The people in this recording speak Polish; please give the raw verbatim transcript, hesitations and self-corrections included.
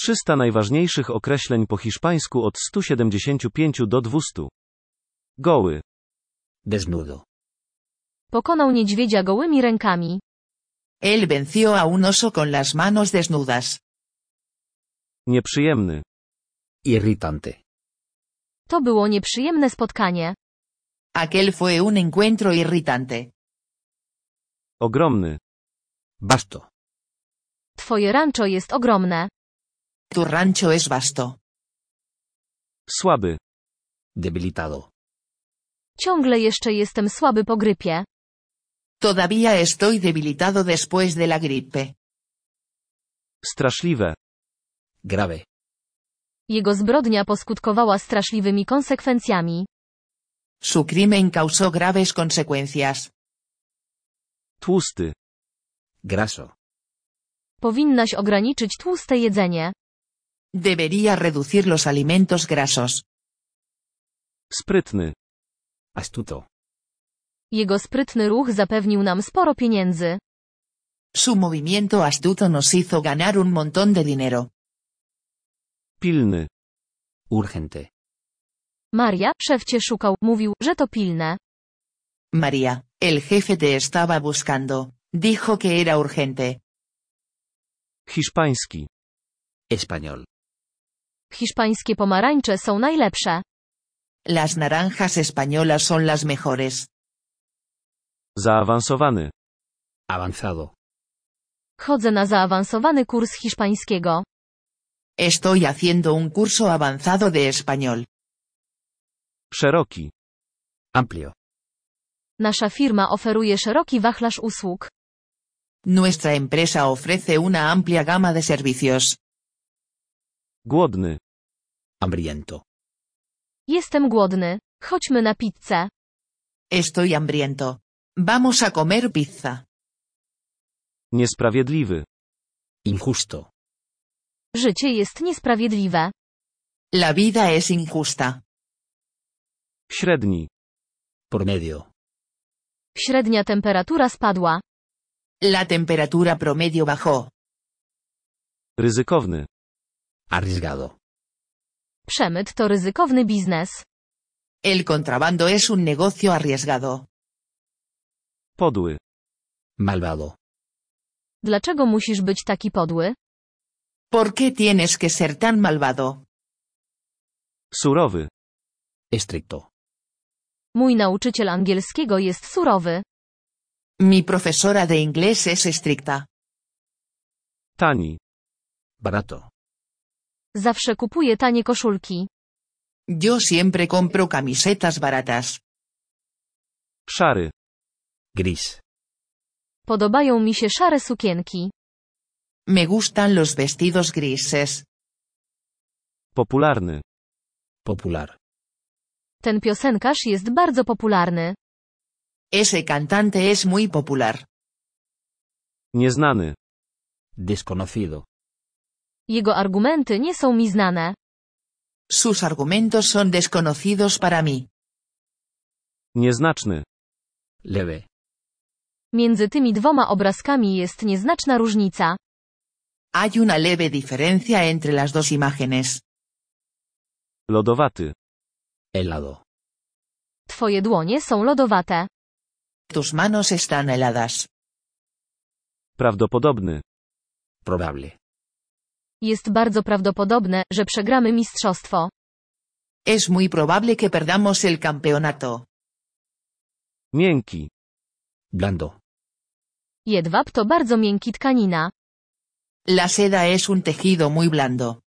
trzysta najważniejszych określeń po hiszpańsku od stu siedemdziesięciu pięciu do dwustu. Goły. Desnudo. Pokonał niedźwiedzia gołymi rękami. Él venció a un oso con las manos desnudas. Nieprzyjemny. Irritante. To było nieprzyjemne spotkanie. Aquel fue un encuentro irritante. Ogromny. Vasto. Twoje rancho jest ogromne. Tu rancho es vasto. Słaby. Debilitado. Ciągle jeszcze jestem słaby po grypie. Todavía estoy debilitado después de la gripe. Straszliwe. Grave. Jego zbrodnia poskutkowała straszliwymi konsekwencjami. Su crimen causó graves consecuencias. Tłusty. Graso. Powinnaś ograniczyć tłuste jedzenie. Debería reducir los alimentos grasos. Sprytny. Astuto. Jego sprytny ruch zapewnił nam sporo pieniędzy. Su movimiento astuto nos hizo ganar un montón de dinero. Pilny. Urgente. Maria, szef cię szukał, mówił, że to pilne. María, el jefe te estaba buscando. Dijo que era urgente. Hiszpański. Español. Hiszpańskie pomarańcze są najlepsze. Las naranjas españolas son las mejores. Zaawansowany. Avanzado. Chodzę na zaawansowany kurs hiszpańskiego. Estoy haciendo un curso avanzado de español. Szeroki. Amplio. Nasza firma oferuje szeroki wachlarz usług. Nuestra empresa ofrece una amplia gama de servicios. Głodny. Hambriento. Jestem głodny. Chodźmy na pizzę. Estoy hambriento. Vamos a comer pizza. Niesprawiedliwy. Injusto. Życie jest niesprawiedliwe. La vida es injusta. Średni. Promedio. Średnia temperatura spadła. La temperatura promedio bajó. Ryzykowny. Arriesgado. Przemyt to ryzykowny biznes. El contrabando es un negocio arriesgado. Podły. Malvado. Dlaczego musisz być taki podły? ¿Por qué tienes que ser tan malvado? Surowy. Estricto. Mój nauczyciel angielskiego jest surowy. Mi profesora de inglés es estricta. Tani. Barato. Zawsze kupuję tanie koszulki. Yo siempre compro camisetas baratas. Szary. Gris. Podobają mi się szare sukienki. Me gustan los vestidos grises. Popularny. Popular. Ten piosenkarz jest bardzo popularny. Ese cantante es muy popular. Nieznany. Desconocido. Jego argumenty nie są mi znane. Sus argumentos son desconocidos para mí. Nieznaczny. Leve. Między tymi dwoma obrazkami jest nieznaczna różnica. Hay una leve diferencia entre las dos imágenes. Lodowaty. Helado. Twoje dłonie są lodowate. Tus manos están heladas. Prawdopodobny. Probable. Jest bardzo prawdopodobne, że przegramy mistrzostwo. Es muy probable que perdamos el campeonato. Miękki. Blando. Jedwab to bardzo miękki tkanina. La seda es un tejido muy blando.